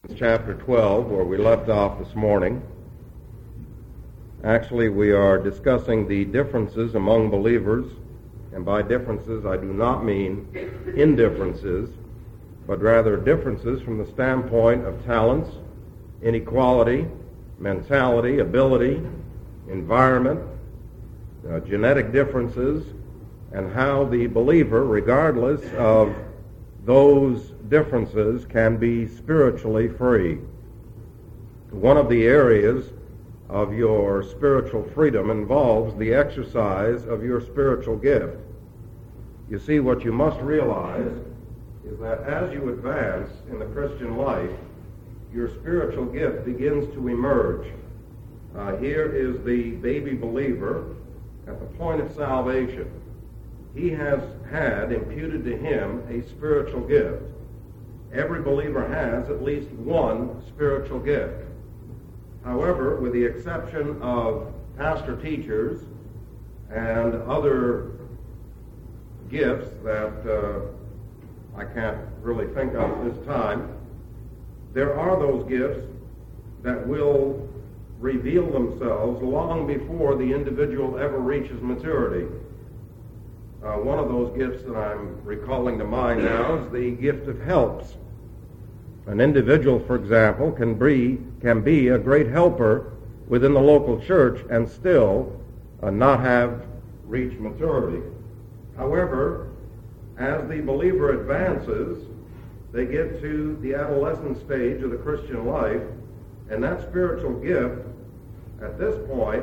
Chapter 12, where we left off this morning. Actually, we are discussing the differences among believers, and by differences I do not mean indifferences, but rather differences from the standpoint of talents, inequality, mentality, ability, environment, genetic differences, and how the believer, regardless of those differences, can be spiritually free. One of the areas of your spiritual freedom involves the exercise of your spiritual gift. You see, what you must realize is that as you advance in the Christian life, your spiritual gift begins to emerge. Here is the baby believer at the point of salvation. He has had imputed to him a spiritual gift. Every believer has at least one spiritual gift. However, with the exception of pastor-teachers and other gifts that I can't really think of at this time, there are those gifts that will reveal themselves long before the individual ever reaches maturity. One of those gifts that I'm recalling to mind now is the gift of helps. An individual, for example, can be a great helper within the local church and still not have reached maturity. However, as the believer advances, they get to the adolescent stage of the Christian life, and that spiritual gift at this point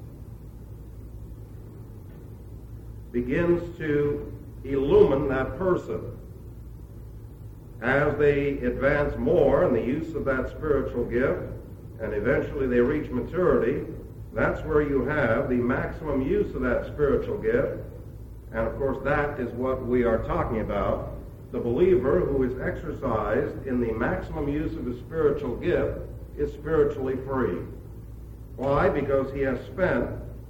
begins to illumine that person. As they advance more in the use of that spiritual gift, and eventually they reach maturity, that's where you have the maximum use of that spiritual gift. And of course, that is what we are talking about. The believer who is exercised in the maximum use of his spiritual gift is spiritually free. Why? Because he has spent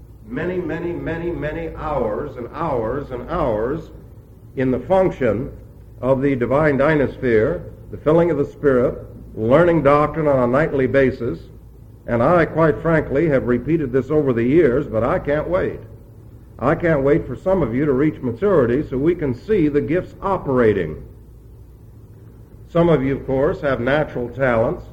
many hours and hours and hours in the function of the divine dynasphere, the filling of the Spirit, learning doctrine on a nightly basis. And I, quite frankly, have repeated this over the years, but I can't wait. I can't wait for some of you to reach maturity so we can see the gifts operating. Some of you, of course, have natural talents.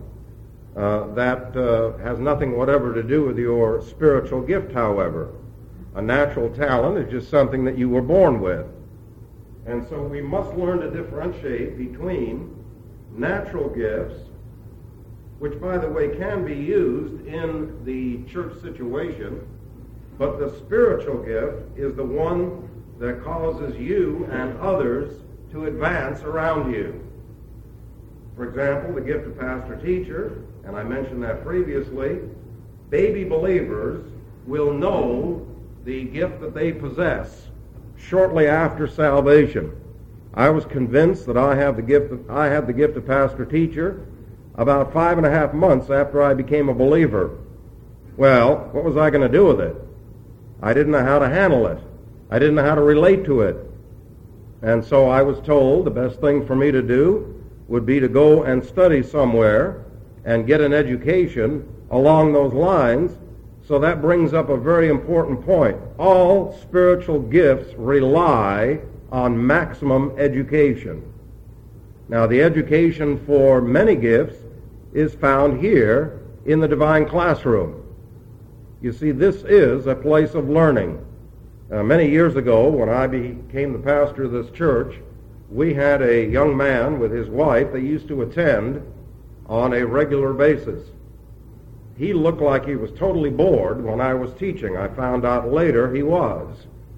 That has nothing whatever to do with your spiritual gift, however. A natural talent is just something that you were born with. And so we must learn to differentiate between natural gifts, which, by the way, can be used in the church situation, but the spiritual gift is the one that causes you and others to advance around you. For example, the gift of pastor-teacher, and I mentioned that previously, baby believers will know the gift that they possess shortly after salvation. I was convinced that I had the gift of pastor-teacher about 5.5 months after I became a believer. Well, what was I going to do with it? I didn't know how to handle it. I didn't know how to relate to it. And so I was told the best thing for me to do would be to go and study somewhere and get an education along those lines. So that brings up a very important point. All spiritual gifts rely on maximum education. Now, the education for many gifts is found here in the divine classroom. You see, this is a place of learning. Many years ago, when I became the pastor of this church, we had a young man with his wife that used to attend on a regular basis. He looked like he was totally bored when I was teaching. I found out later he was.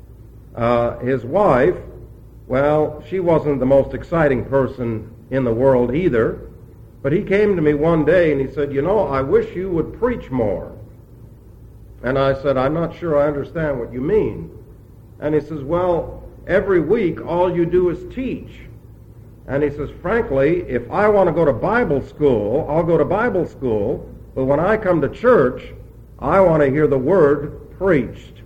His wife, well, she wasn't the most exciting person in the world either, but he came to me one day and he said, "You know, I wish you would preach more." And I said, "I'm not sure I understand what you mean." And he says, "Well, every week all you do is teach." And he says, "Frankly, if I want to go to Bible school, I'll go to Bible school, but when I come to church, I want to hear the Word preached."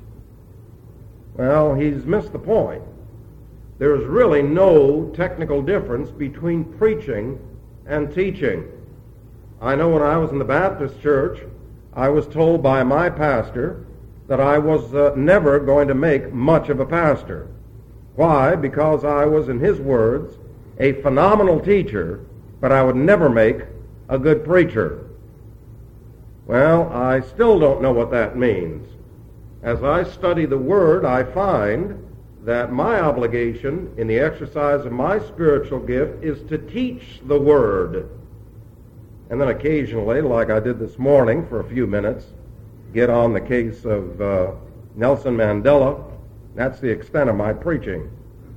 Well, he's missed the point. There's really no technical difference between preaching and teaching. I know when I was in the Baptist church, I was told by my pastor that I was never going to make much of a pastor. Why? Because I was, in his words, a phenomenal teacher, but I would never make a good preacher. Well, I still don't know what that means. As I study the Word, I find that my obligation in the exercise of my spiritual gift is to teach the Word. And then occasionally, like I did this morning for a few minutes, get on the case of Nelson Mandela. That's the extent of my preaching.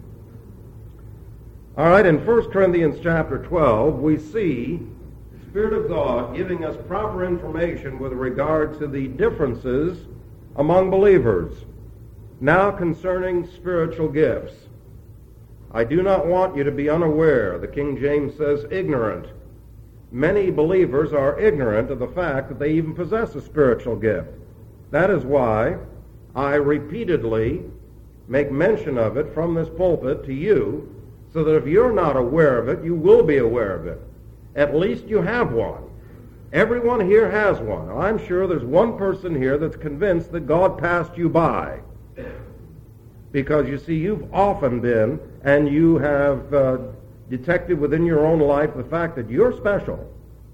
All right, in 1 Corinthians chapter 12, we see the Spirit of God giving us proper information with regard to the differences among believers. Now concerning spiritual gifts. I do not want you to be unaware. The King James says ignorant. Many believers are ignorant of the fact that they even possess a spiritual gift. That is why I repeatedly make mention of it from this pulpit to you, so that if you're not aware of it, you will be aware of it. At least you have one. Everyone here has one. I'm sure there's one person here that's convinced that God passed you by. Because, you see, you've often been, and you have detected within your own life the fact that you're special.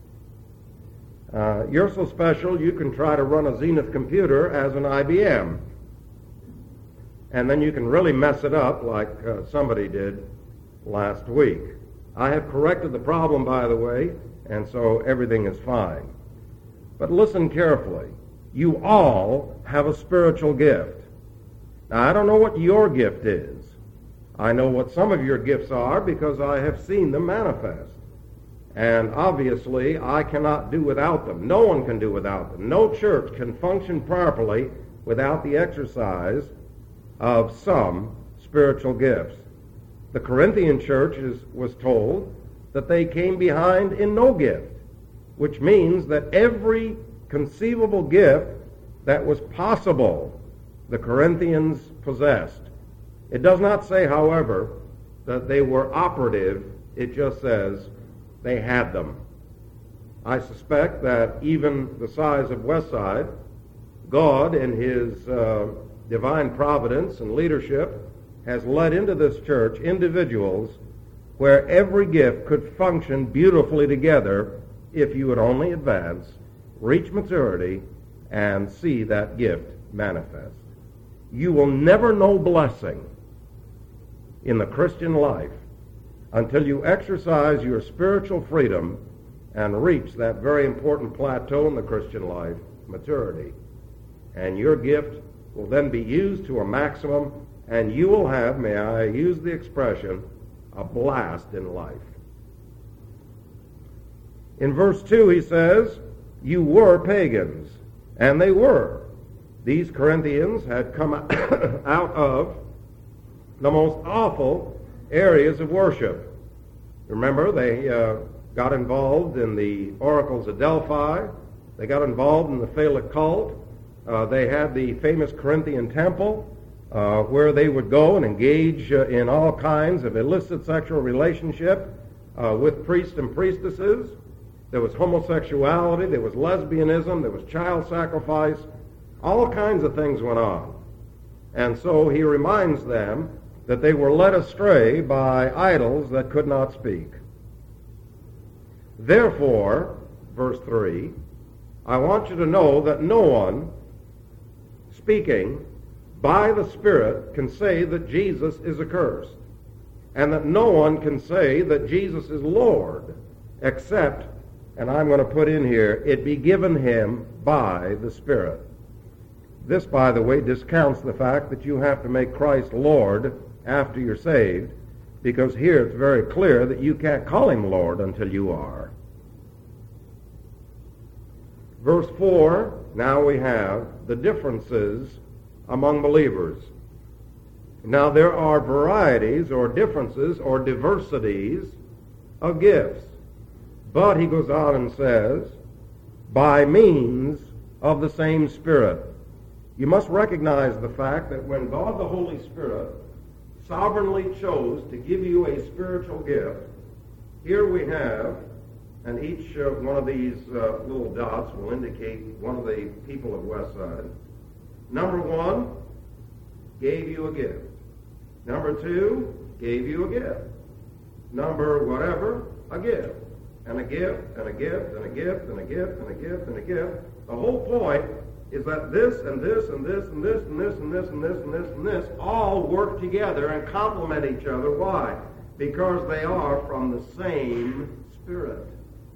You're so special you can try to run a Zenith computer as an IBM. And then you can really mess it up like somebody did last week. I have corrected the problem, by the way, and so everything is fine. But listen carefully. You all have a spiritual gift. Now, I don't know what your gift is. I know what some of your gifts are because I have seen them manifest. And obviously, I cannot do without them. No one can do without them. No church can function properly without the exercise of some spiritual gifts. The Corinthian church was told that they came behind in no gift, which means that every conceivable gift that was possible, the Corinthians possessed. It does not say, however, that they were operative. It just says they had them. I suspect that even the size of Westside, God, in his divine providence and leadership, has led into this church individuals where every gift could function beautifully together if you would only advance, reach maturity, and see that gift manifest. You will never know blessing in the Christian life until you exercise your spiritual freedom and reach that very important plateau in the Christian life, maturity. And your gift will then be used to a maximum, and you will have, may I use the expression, a blast in life. In verse 2 he says, you were pagans, and they were. These Corinthians had come out of the most awful areas of worship. Remember, they got involved in the oracles of Delphi. They got involved in the Phallic cult. They had the famous Corinthian temple where they would go and engage in all kinds of illicit sexual relationship with priests and priestesses. There was homosexuality, there was lesbianism, there was child sacrifice. All kinds of things went on. And so he reminds them that they were led astray by idols that could not speak. Therefore, verse 3, I want you to know that no one speaking by the Spirit can say that Jesus is accursed, and that no one can say that Jesus is Lord, except, and I'm going to put in here, it be given him by the Spirit. This, by the way, discounts the fact that you have to make Christ Lord after you're saved, because here it's very clear that you can't call him Lord until you are. Verse 4, now we have the differences among believers. Now there are varieties or differences or diversities of gifts. But he goes on and says, by means of the same Spirit. You must recognize the fact that when God the Holy Spirit sovereignly chose to give you a spiritual gift, here we have And each one of these little dots will indicate one of the people of Westside. Number 1, gave you a gift. Number 2, gave you a gift. Number whatever, a gift. And a gift, and a gift, and a gift, and a gift, and a gift, and a gift. The whole point is that this, and this, and this, and this, and this, and this, and this, and this, and this all work together and complement each other. Why? Because they are from the same Spirit.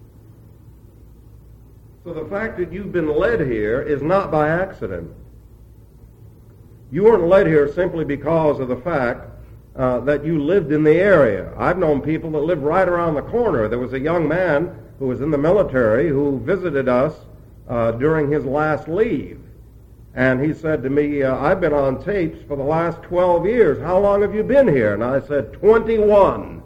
So the fact that you've been led here is not by accident. You weren't led here simply because of the fact that you lived in the area. I've known people that live right around the corner. There was a young man who was in the military who visited us during his last leave. And he said to me, I've been on tapes for the last 12 years. How long have you been here? And I said, 21.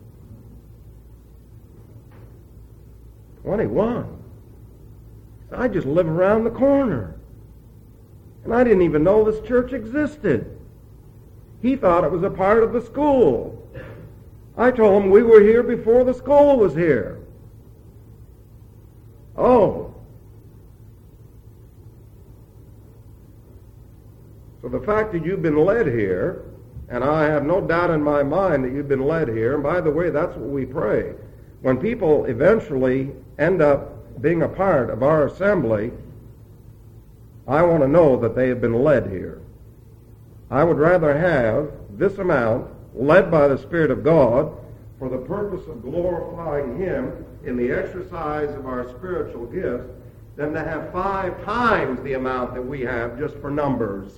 21? I just live around the corner. And I didn't even know this church existed. He thought it was a part of the school. I told him we were here before the school was here. Oh. So the fact that you've been led here, and I have no doubt in my mind that you've been led here, and by the way, that's what we pray. When people eventually end up being a part of our assembly, I want to know that they have been led here. I would rather have this amount led by the Spirit of God for the purpose of glorifying Him in the exercise of our spiritual gifts than to have 5 times the amount that we have just for numbers.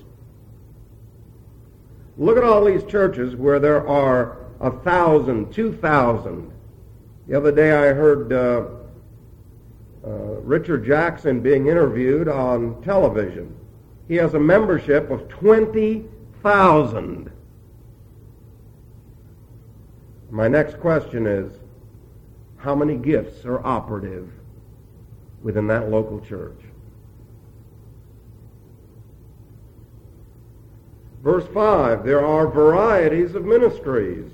Look at all these churches where there are 1,000, 2,000. The other day I heard Richard Jackson being interviewed on television. He has a membership of 20,000. My next question is, how many gifts are operative within that local church? Verse 5, there are varieties of ministries.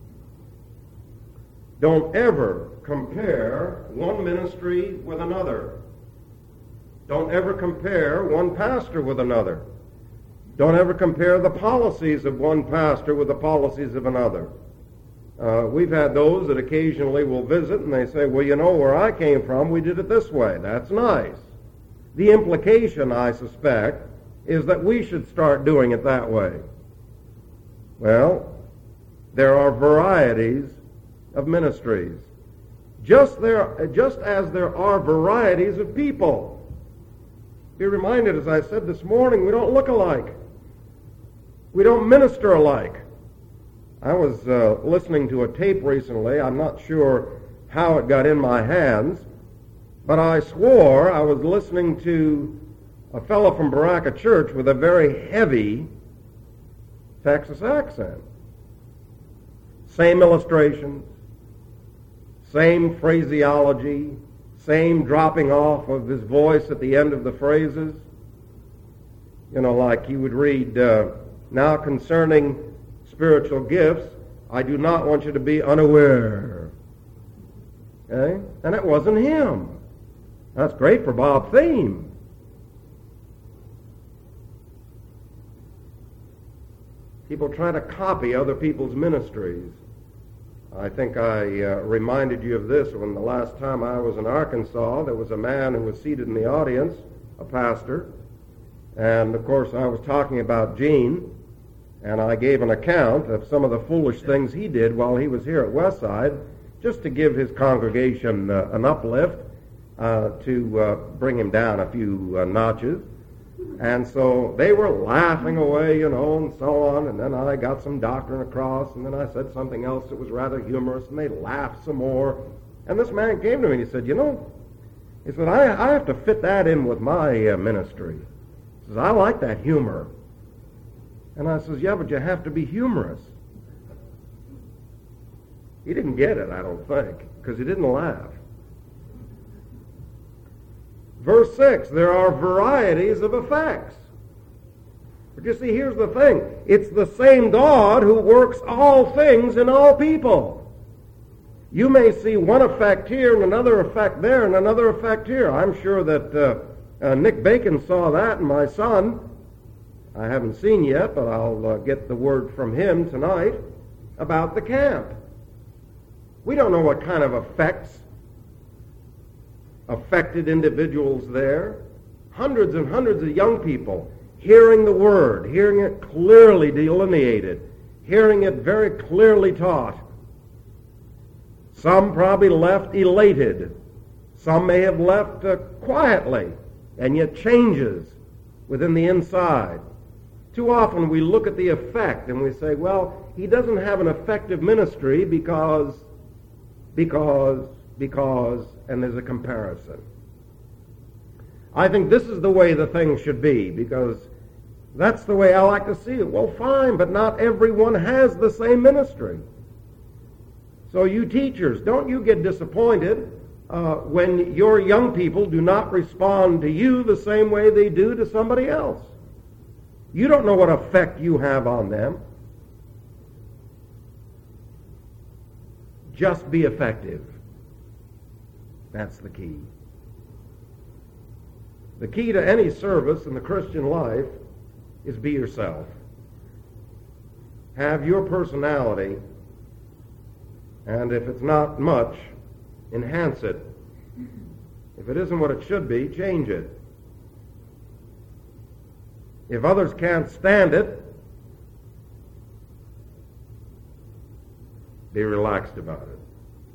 Don't ever compare one ministry with another. Don't ever compare one pastor with another. Don't ever compare the policies of one pastor with the policies of another. We've had those that occasionally will visit and they say, well, you know, where I came from, we did it this way. That's nice. The implication, I suspect, is that we should start doing it that way. Well, there are varieties of ministries. Just as there are varieties of people. Be reminded, as I said this morning, we don't look alike. We don't minister alike. I was listening to a tape recently. I'm not sure how it got in my hands, but I swore I was listening to a fellow from Baraka Church with a very heavy Texas accent. Same illustrations, same phraseology, same dropping off of his voice at the end of the phrases. You know, like he would read, now concerning spiritual gifts, I do not want you to be unaware. Okay? And it wasn't him. That's great for Bob Thiem. People try to copy other people's ministries. I think I reminded you of this when the last time I was in Arkansas, there was a man who was seated in the audience, a pastor, and of course I was talking about Gene, and I gave an account of some of the foolish things he did while he was here at Westside, just to give his congregation an uplift, to bring him down a few notches. And so they were laughing away, you know, and so on, and then I got some doctrine across, and then I said something else that was rather humorous, and they laughed some more. And this man came to me and he said, you know, he said, I have to fit that in with my ministry. He says, I like that humor. And I says, yeah, but you have to be humorous. He didn't get it, I don't think, because he didn't laugh. Verse 6, there are varieties of effects. But you see, here's the thing. It's the same God who works all things in all people. You may see one effect here and another effect there and another effect here. I'm sure that Nick Bacon saw that in my son. I haven't seen yet, but I'll get the word from him tonight about the camp. We don't know what kind of effects affected individuals there. Hundreds and hundreds of young people hearing the Word, hearing it clearly delineated, hearing it very clearly taught. Some probably left elated. Some may have left quietly, and yet changes within the inside. Too often we look at the effect and we say, well, he doesn't have an effective ministry because, and there's a comparison. I think this is the way the thing should be, because that's the way I like to see it. Well, fine, but not everyone has the same ministry. So you teachers, don't you get disappointed when your young people do not respond to you the same way they do to somebody else. You don't know what effect you have on them. Just be effective. That's the key. The key to any service in the Christian life is be yourself. Have your personality, and if it's not much, enhance it. If it isn't what it should be, change it. If others can't stand it, be relaxed about it.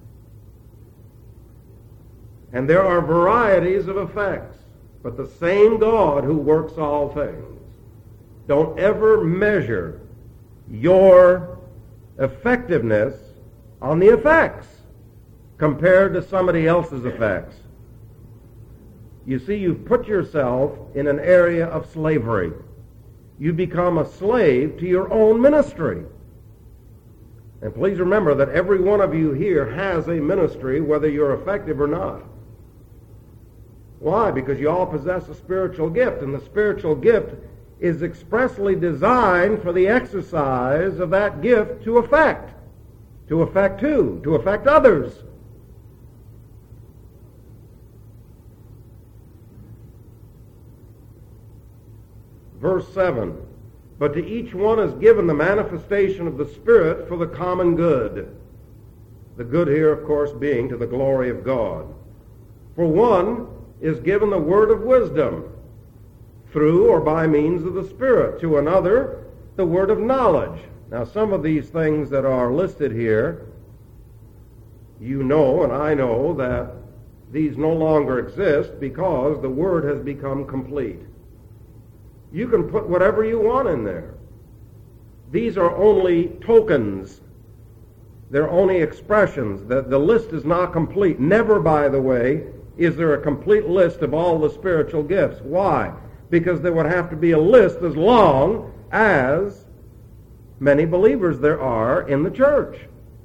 And there are varieties of effects, but the same God who works all things. Don't ever measure your effectiveness on the effects compared to somebody else's effects. You see, you've put yourself in an area of slavery. You become a slave to your own ministry. And please remember that every one of you here has a ministry, whether you're effective or not. Why? Because you all possess a spiritual gift, and the spiritual gift is expressly designed for the exercise of that gift to affect. To affect who? To affect others. Verse 7, but to each one is given the manifestation of the Spirit for the common good. The good here, of course, being to the glory of God. For one is given the word of wisdom through or by means of the Spirit. To another, the word of knowledge. Now, some of these things that are listed here, you know and I know that these no longer exist because the word has become complete. You can put whatever you want in there. These are only tokens. They're only expressions. The list is not complete. Never, by the way, is there a complete list of all the spiritual gifts. Why? Because there would have to be a list as long as many believers there are in the church.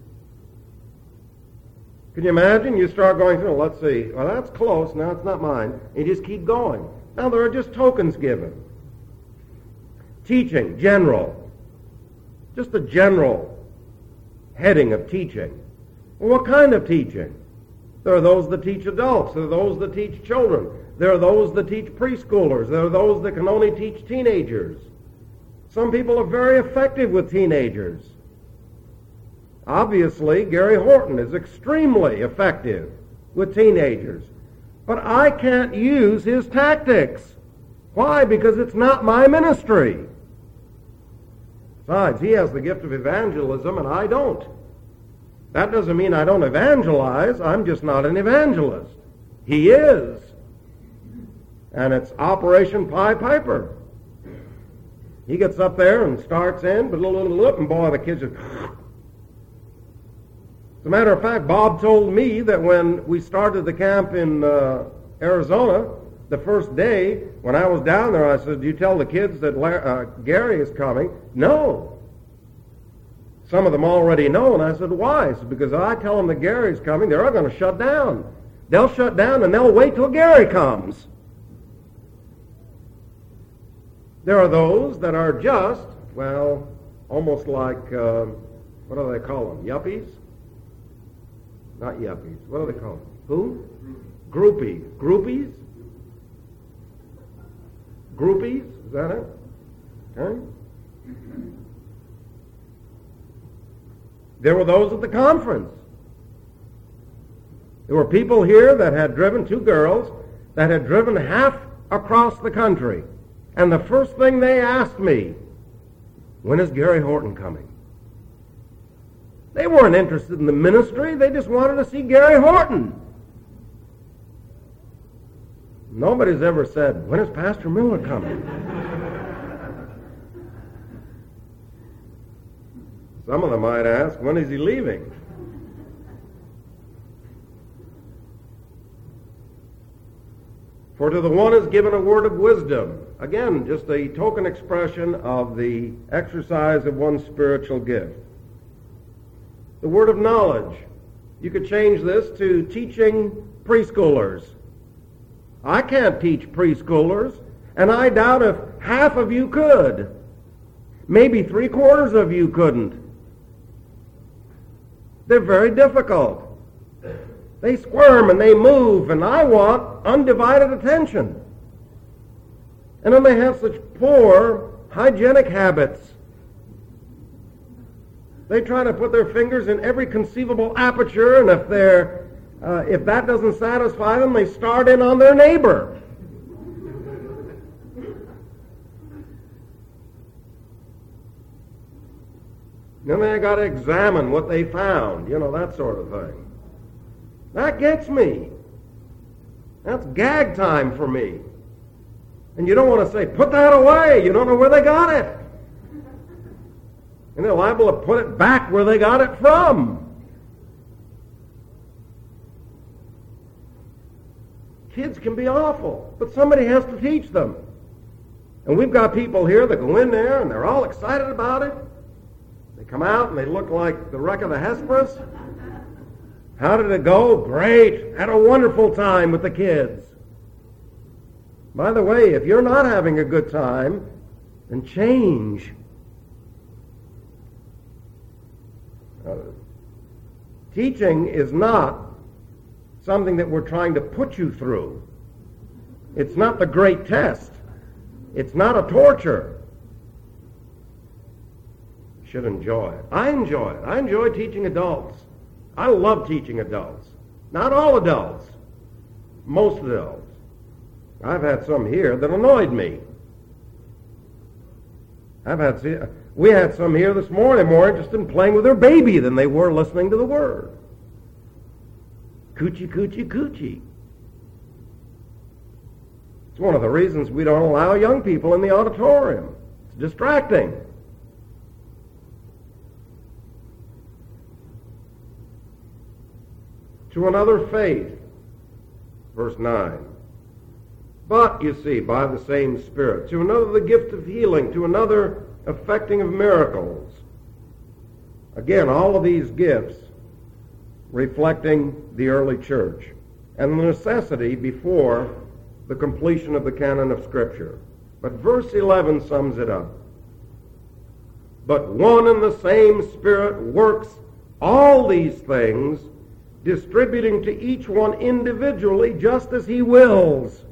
Can you imagine? You start going through, let's see, well, that's close, now it's not mine. You just keep going. Now there are just tokens given. Teaching, general. Just a general heading of teaching. Well, what kind of teaching? There are those that teach adults. There are those that teach children. There are those that teach preschoolers. There are those that can only teach teenagers. Some people are very effective with teenagers. Obviously, Gary Horton is extremely effective with teenagers. But I can't use his tactics. Why? Because it's not my ministry. Besides, he has the gift of evangelism and I don't. That doesn't mean I don't evangelize. I'm just not an evangelist. He is. And it's Operation Pied Piper. He gets up there and starts in, but and boy, the kids just... As a matter of fact, Bob told me that when we started the camp in Arizona, the first day, when I was down there, I said, do you tell the kids that Gary is coming? No. Some of them already know, and I said, why? He said, because I tell them that Gary's coming, they're all going to shut down. They'll shut down and they'll wait till Gary comes. There are those that are just, well, almost like, what do they call them, yuppies? Not yuppies. What are they called? Who? Groupies. Groupies? Groupies? Is that it? Okay. There were those at the conference. There were people here that had driven, two girls, that had driven half across the country. And the first thing they asked me, when is Gary Horton coming? They weren't interested in the ministry. They just wanted to see Gary Horton. Nobody's ever said, when is Pastor Miller coming? Some of them might ask, when is he leaving? For to the one is given a word of wisdom. Again, just a token expression of the exercise of one's spiritual gift. The word of knowledge. You could change this to teaching preschoolers. I can't teach preschoolers, and I doubt if half of you could. Maybe 3/4 of you couldn't. They're very difficult. They squirm and they move, and I want undivided attention. And then they have such poor hygienic habits. They try to put their fingers in every conceivable aperture, and if that doesn't satisfy them, they start in on their neighbor. Then they got to examine what they found, that sort of thing. That gets me. That's gag time for me. And you don't want to say, put that away. You don't know where they got it. And they're liable to put it back where they got it from. Kids can be awful, but somebody has to teach them. And we've got people here that go in there and they're all excited about it. They come out and they look like the wreck of the Hesperus. How did it go? Great. Had a wonderful time with the kids. By the way, if you're not having a good time, then change. Teaching is not something that we're trying to put you through. It's not the great test. It's not a torture. You should enjoy it. I enjoy it. I enjoy teaching adults. I love teaching adults. Not all adults. Most adults. I've had some here that annoyed me. We had some here this morning more interested in playing with their baby than they were listening to the Word. Coochie, coochie, coochie. It's one of the reasons we don't allow young people in the auditorium. It's distracting. To another faith, verse 9. But, you see, by the same Spirit. To another the gift of healing. To another effecting of miracles. Again, all of these gifts reflecting the early church and the necessity before the completion of the canon of Scripture. But verse 11 sums it up. But one and the same Spirit works all these things, distributing to each one individually just as he wills.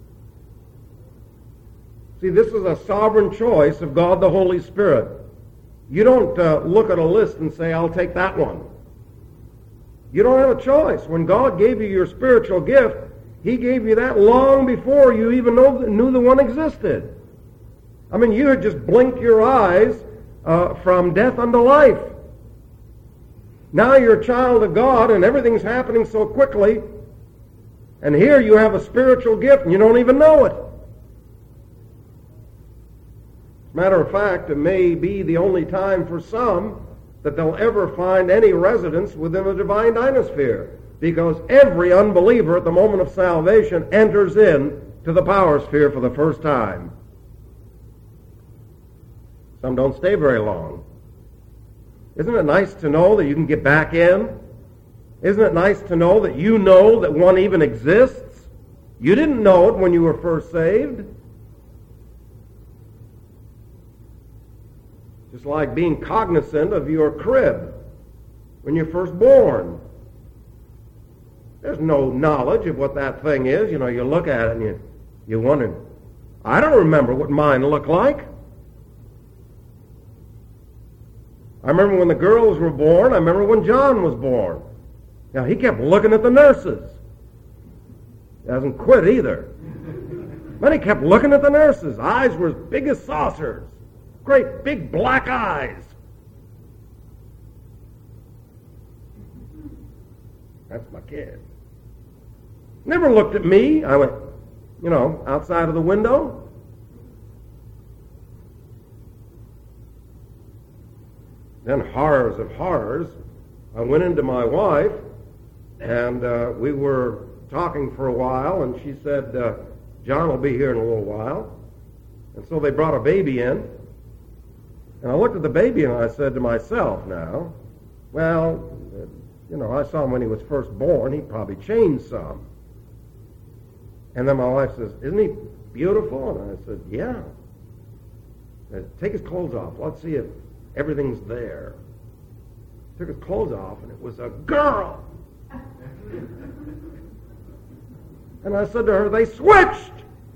See, this is a sovereign choice of God the Holy Spirit. You don't look at a list and say, I'll take that one. You don't have a choice. When God gave you your spiritual gift, He gave you that long before you even knew the one existed. I mean, you had just blinked your eyes from death unto life. Now you're a child of God and everything's happening so quickly, and here you have a spiritual gift and you don't even know it. Matter of fact, it may be the only time for some that they'll ever find any residence within the divine dynasphere, because every unbeliever at the moment of salvation enters in to the power sphere for the first time. Some don't stay very long. Isn't it nice to know that you can get back in? Isn't it nice to know that you know that one even exists? You didn't know it when you were first saved. Just like being cognizant of your crib when you're first born. There's no knowledge of what that thing is. You know, you look at it and you wonder, I don't remember what mine looked like. I remember when the girls were born. I remember when John was born. Now, he kept looking at the nurses. He hasn't quit either. But he kept looking at the nurses. Eyes were as big as saucers. Great big black eyes. That's my kid. Never looked at me. I went, outside of the window. Then horrors of horrors. I went into my wife, and we were talking for a while, and she said, John will be here in a little while. And so they brought a baby in. And I looked at the baby and I said to myself now, well, I saw him when he was first born. He probably changed some. And then my wife says, isn't he beautiful? And I said, yeah. Take his clothes off. Let's see if everything's there. Took his clothes off, and it was a girl. And I said to her, they switched.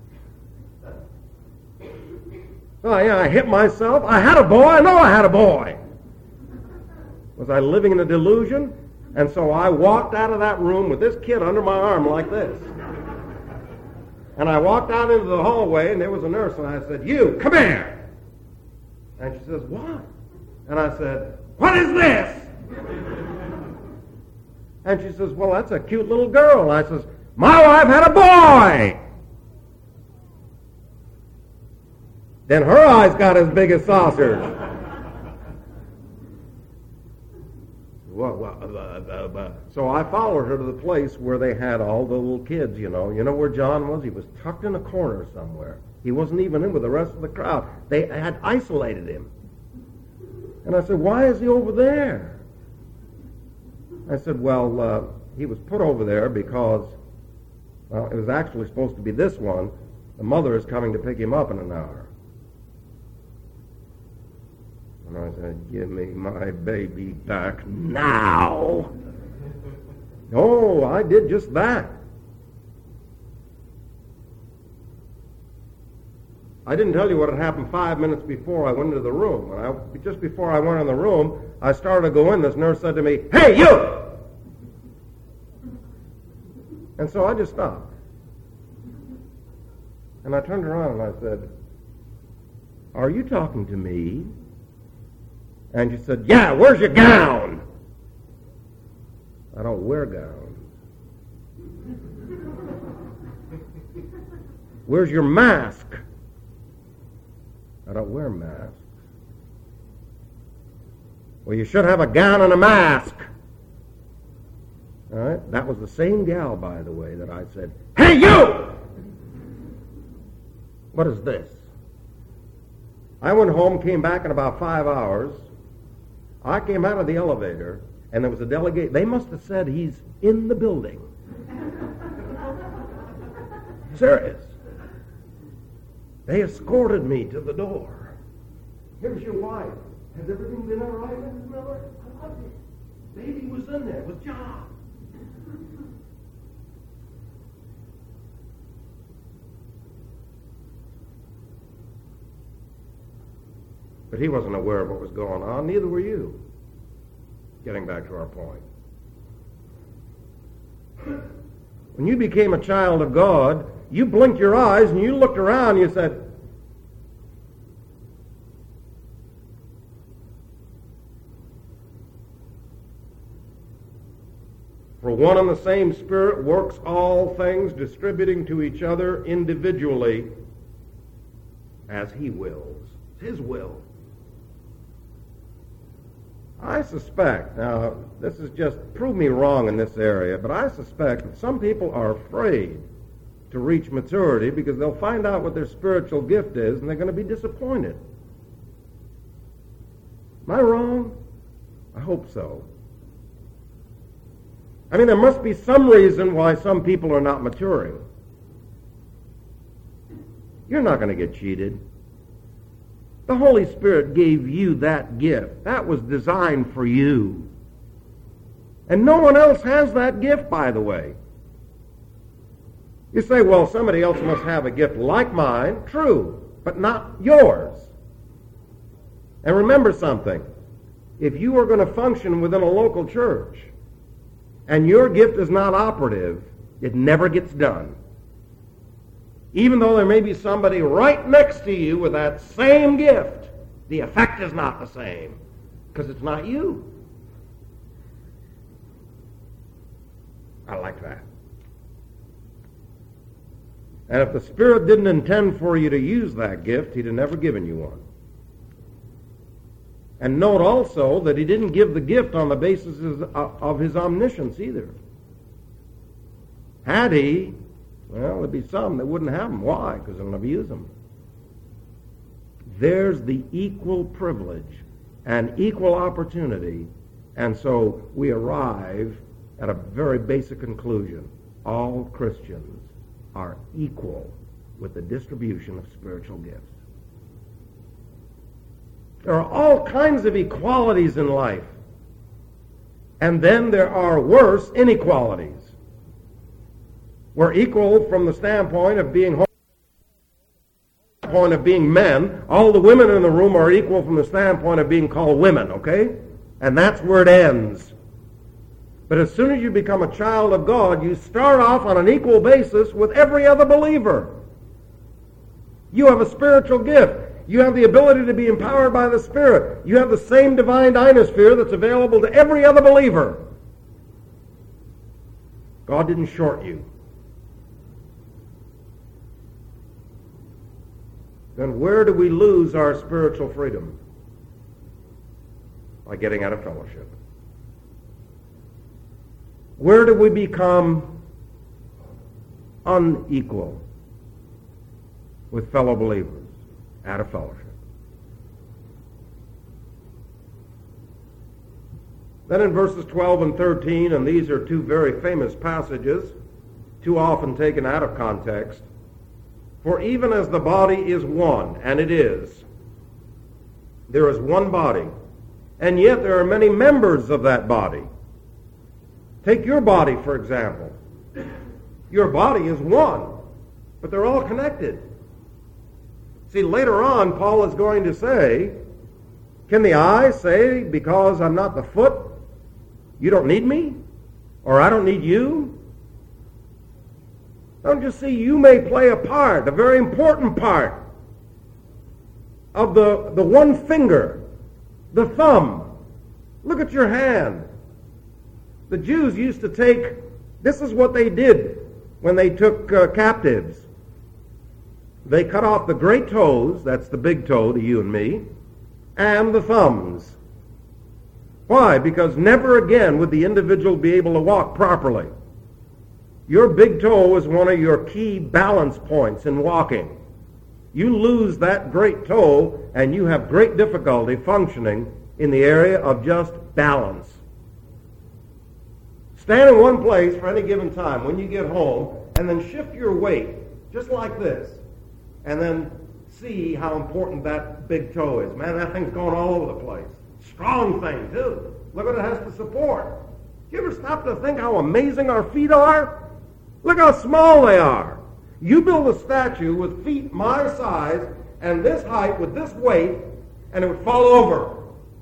So I hit myself. I had a boy. I know I had a boy. Was I living in a delusion? And so I walked out of that room with this kid under my arm like this. And I walked out into the hallway, and there was a nurse, and I said, you, come here. And she says, what? And I said, what is this? And she says, well, that's a cute little girl. And I says, my wife had a boy. Then her eyes got as big as saucers. So I followed her to the place where they had all the little kids, You know where John was? He was tucked in a corner somewhere. He wasn't even in with the rest of the crowd. They had isolated him. And I said, why is he over there? I said, well, he was put over there because, it was actually supposed to be this one. The mother is coming to pick him up in an hour. And I said, give me my baby back now. Oh, I did just that. I didn't tell you what had happened 5 minutes before I went into the room. Just before I went in the room, I started to go in. This nurse said to me, hey, you! And so I just stopped. And I turned around and I said, are you talking to me? And she said, yeah, where's your gown? I don't wear gowns. Where's your mask? I don't wear masks. Well, you should have a gown and a mask. All right? That was the same gal, by the way, that I said, hey, you! What is this? I went home, came back in about 5 hours. I came out of the elevator, and there was a delegate. They must have said he's in the building. Serious. They escorted me to the door. Here's your wife. Has everything been all right, Mrs. Miller? I love you. Baby was in there with John. But he wasn't aware of what was going on. Neither were you. Getting back to our point. When you became a child of God, you blinked your eyes and you looked around and you said, for one and the same Spirit works all things, distributing to each other individually as He wills. It's His will. I suspect, now this is just, prove me wrong in this area, but I suspect that some people are afraid to reach maturity because they'll find out what their spiritual gift is and they're going to be disappointed. Am I wrong? I hope so. I mean, there must be some reason why some people are not maturing. You're not going to get cheated. The Holy Spirit gave you that gift. That was designed for you. And no one else has that gift, by the way. You say, well, somebody else must have a gift like mine. True, but not yours. And remember something. If you are going to function within a local church and your gift is not operative, it never gets done. Even though there may be somebody right next to you with that same gift, the effect is not the same because it's not you. I like that. And if the Spirit didn't intend for you to use that gift, He'd have never given you one. And note also that He didn't give the gift on the basis of His omniscience either. Had He, well, there'd be some that wouldn't have them. Why? Because they don't ever use them. There's the equal privilege and equal opportunity, and so we arrive at a very basic conclusion. All Christians are equal with the distribution of spiritual gifts. There are all kinds of equalities in life, and then there are worse inequalities. We're equal from the standpoint of being men. All the women in the room are equal from the standpoint of being called women, okay? And that's where it ends. But as soon as you become a child of God, you start off on an equal basis with every other believer. You have a spiritual gift. You have the ability to be empowered by the Spirit. You have the same divine dynasphere that's available to every other believer. God didn't short you. Then where do we lose our spiritual freedom? By getting out of fellowship. Where do we become unequal with fellow believers? Out of fellowship. Then in verses 12 and 13, and these are two very famous passages, too often taken out of context, for even as the body is one, and it is, there is one body, and yet there are many members of that body. Take your body, for example. Your body is one, but they're all connected. See, later on, Paul is going to say, can the eye say, because I'm not the foot, you don't need me? Or I don't need you? Don't you see, you may play a part, a very important part, of the one finger, the thumb. Look at your hand. The Jews used to take, this is what they did when they took captives. They cut off the great toes, that's the big toe to you and me, and the thumbs. Why? Because never again would the individual be able to walk properly. Your big toe is one of your key balance points in walking. You lose that great toe, and you have great difficulty functioning in the area of just balance. Stand in one place for any given time when you get home, and then shift your weight, just like this. And then see how important that big toe is. Man, that thing's going all over the place. Strong thing, too. Look what it has to support. You ever stop to think how amazing our feet are? Look how small they are. You build a statue with feet my size and this height with this weight, and it would fall over.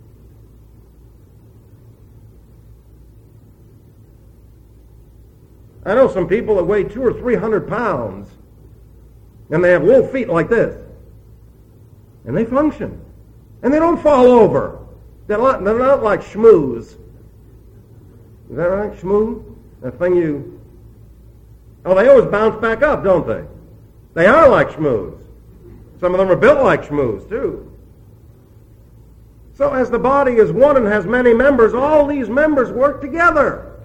I know some people that weigh 200 or 300 pounds, and they have little feet like this. And they function. And they don't fall over. They're not like schmooze. Is that right, schmoo? That thing you... Oh, they always bounce back up, don't they? They are like schmooze. Some of them are built like schmooze, too. So as the body is one and has many members, all these members work together.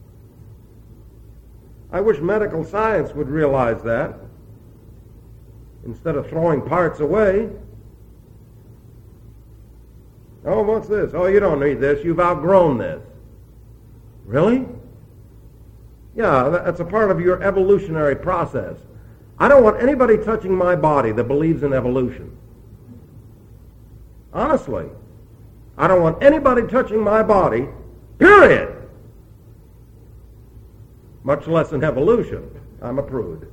I wish medical science would realize that. Instead of throwing parts away. Oh, what's this? Oh, you don't need this. You've outgrown this. Really? Yeah, that's a part of your evolutionary process. I don't want anybody touching my body that believes in evolution. Honestly. I don't want anybody touching my body, period. much less in evolution. I'm a prude.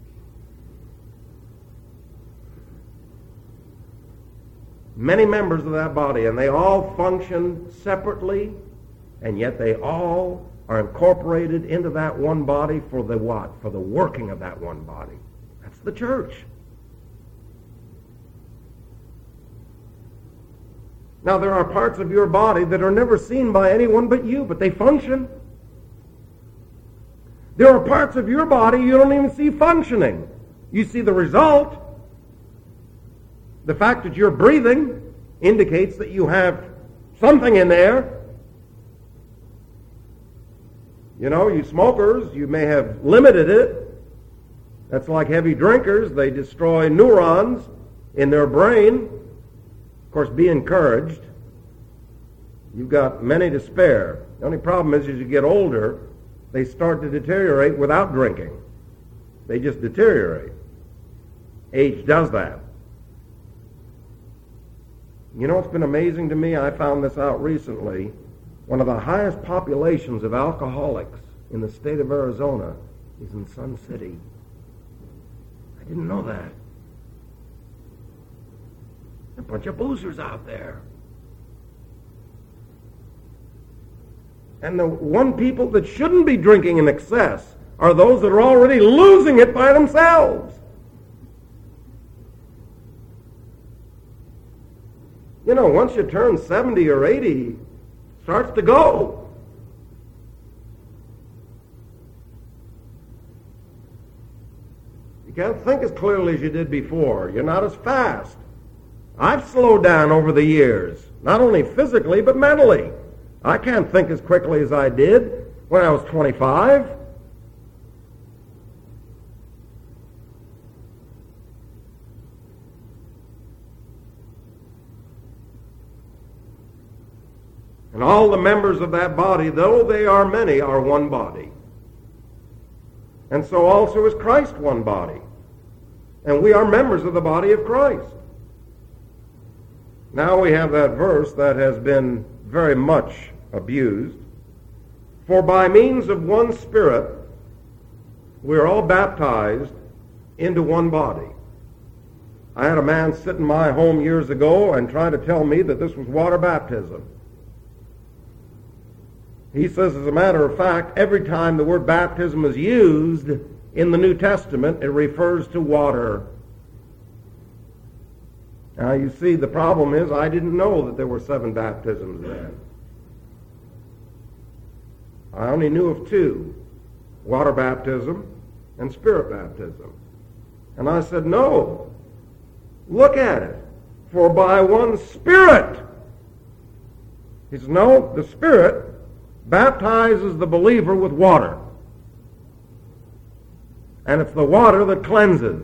Many members of that body, and they all function separately, and yet they all are incorporated into that one body for the what? For the working of that one body. That's the church. Now, there are parts of your body that are never seen by anyone but you, but they function. There are parts of your body you don't even see functioning. You see the result. The fact that you're breathing indicates that you have something in there. You know, you smokers, you may have limited it. That's like heavy drinkers. They destroy neurons in their brain. Of course, be encouraged. You've got many to spare. The only problem is, as you get older, they start to deteriorate without drinking. They just deteriorate. Age does that. You know what's been amazing to me? I found this out recently. One of the highest populations of alcoholics in the state of Arizona is in Sun City. I didn't know that. A bunch of boozers out there. And the one people that shouldn't be drinking in excess are those that are already losing it by themselves. You know, once you turn 70 or 80, it starts to go. You can't think as clearly as you did before. You're not as fast. I've slowed down over the years, not only physically, but mentally. I can't think as quickly as I did when I was 25. And all the members of that body, though they are many, are one body. And so also is Christ one body. And we are members of the body of Christ. Now we have that verse that has been very much abused. For by means of one Spirit, we are all baptized into one body. I had a man sit in my home years ago and try to tell me that this was water baptism. He says, as a matter of fact, every time the word baptism is used in the New Testament, it refers to water. Now, you see, the problem is I didn't know that there were 7 baptisms then. I only knew of 2, water baptism and spirit baptism. And I said, no, look at it. For by one Spirit. He says, no, the Spirit baptizes the believer with water. And it's the water that cleanses.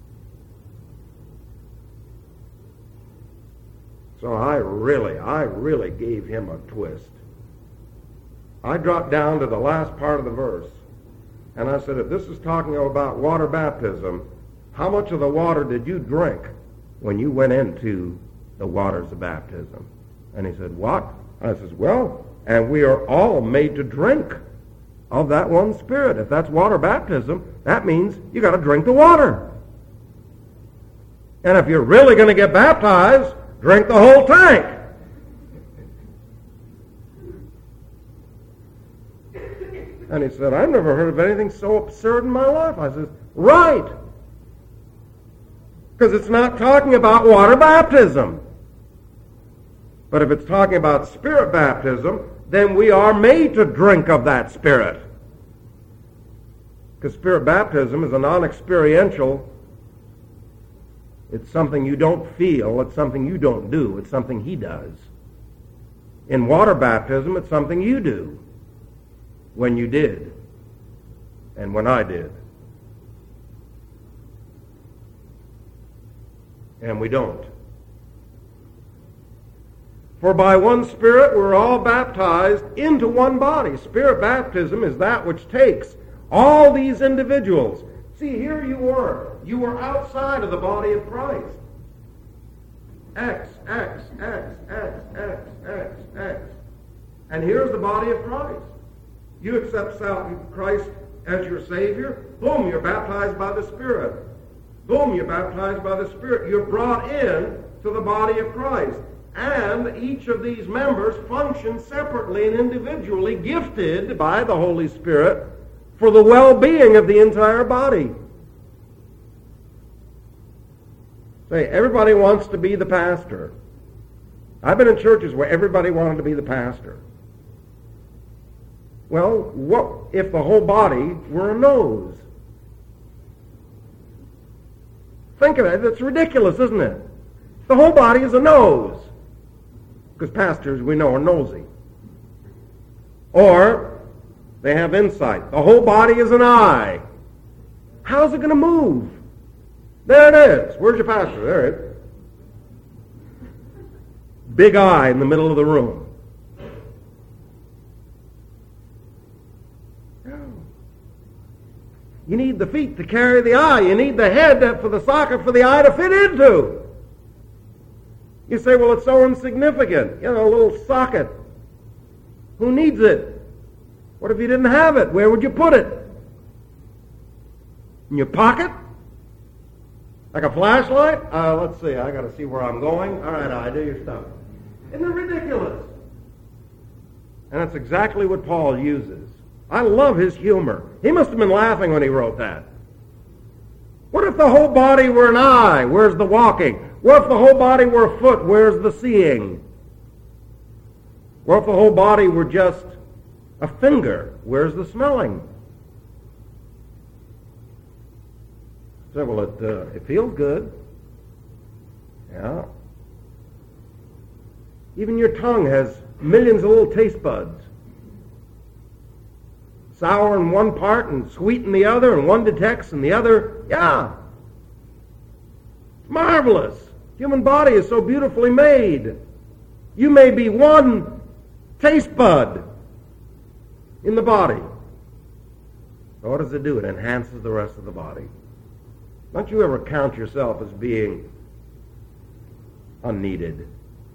So I really gave him a twist. I dropped down to the last part of the verse, and I said, if this is talking about water baptism, how much of the water did you drink when you went into the waters of baptism? And he said, what? I said, well, and we are all made to drink of that one Spirit. If that's water baptism, that means you got to drink the water. And if you're really going to get baptized, drink the whole tank. And he said, I've never heard of anything so absurd in my life. I said, right. Because it's not talking about water baptism. But if it's talking about Spirit baptism, then we are made to drink of that Spirit. Because Spirit baptism is a non-experiential. It's something you don't feel. It's something you don't do. It's something He does. In water baptism, it's something you do. When you did. And when I did. And we don't. For by one Spirit we're all baptized into one body. Spirit baptism is that which takes all these individuals. See, here you were. You were outside of the body of Christ. X. And here's the body of Christ. You accept Christ as your Savior, boom, you're baptized by the Spirit. Boom, you're baptized by the Spirit. You're brought in to the body of Christ. And each of these members functions separately and individually, gifted by the Holy Spirit for the well-being of the entire body. Say, everybody wants to be the pastor. I've been in churches where everybody wanted to be the pastor. Well, what if the whole body were a nose? Think of it. It's ridiculous, isn't it? The whole body is a nose. Because pastors, we know, are nosy. Or they have insight. The whole body is an eye. How's it going to move? There it is. Where's your pastor? There it is. Big eye in the middle of the room. You need the feet to carry the eye. You need the head for the socket for the eye to fit into. You say, well, it's so insignificant. You know, a little socket. Who needs it? What if you didn't have it? Where would you put it? In your pocket? Like a flashlight? Let's see. I got to see where I'm going. All right, I do your stuff. Isn't it ridiculous? And that's exactly what Paul uses. I love his humor. He must have been laughing when he wrote that. What if the whole body were an eye? Where's the walking? What if the whole body were a foot? Where's the seeing? What if the whole body were just a finger? Where's the smelling? So, well, it feels good. Yeah. Even your tongue has millions of little taste buds. Sour in one part and sweet in the other, and one detects and the other, yeah. It's marvelous. Human body is so beautifully made. You may be one taste bud in the body. So what does it do? It enhances the rest of the body. Don't you ever count yourself as being unneeded.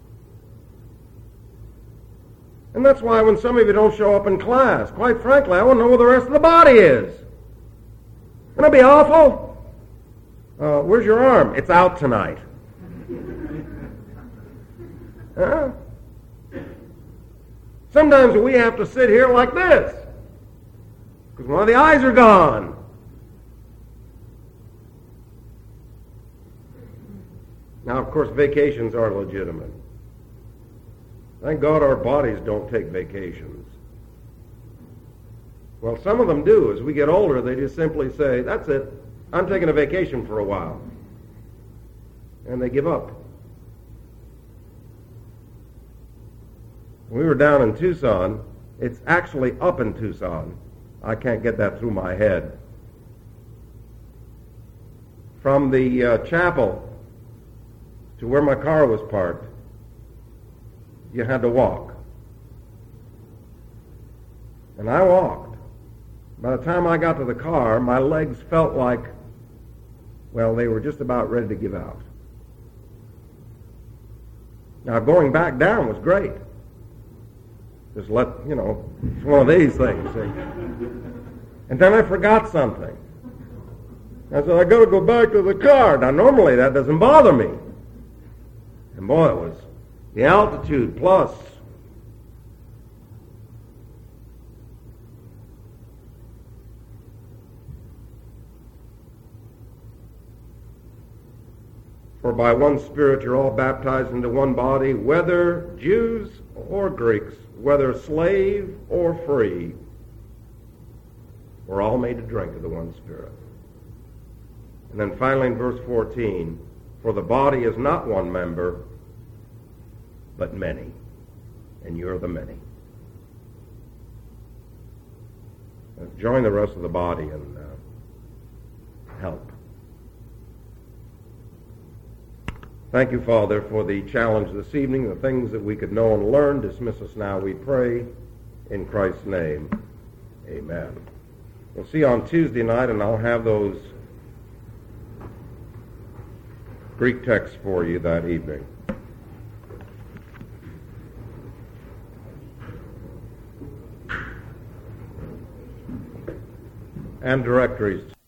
And that's why when some of you don't show up in class, quite frankly, I want to know where the rest of the body is. Wouldn't that be awful? Where's your arm? It's out tonight. Huh? Sometimes we have to sit here like this because one of the eyes are gone. Now, of course, vacations are legitimate. Thank God our bodies don't take vacations. Well, some of them do. As we get older, they just simply say, that's it. I'm taking a vacation for a while. And they give up. When we were down in Tucson, it's actually up in Tucson. I can't get that through my head. From the chapel to where my car was parked, you had to walk. And I walked. By the time I got to the car, my legs felt like, well, they were just about ready to give out. Now, going back down was great. Just it's one of these things. See? And then I forgot something. I said, I got to go back to the car. Now, normally that doesn't bother me. And boy, it was the altitude plus. For by one Spirit you're all baptized into one body, whether Jews or Greeks, whether slave or free. We're all made to drink of the one Spirit. And then finally in verse 14, for the body is not one member, but many, and you're the many. Join the rest of the body and help. Thank you, Father, for the challenge this evening, the things that we could know and learn. Dismiss us now, we pray, in Christ's name. Amen. We'll see you on Tuesday night, and I'll have those Greek texts for you that evening. and directories.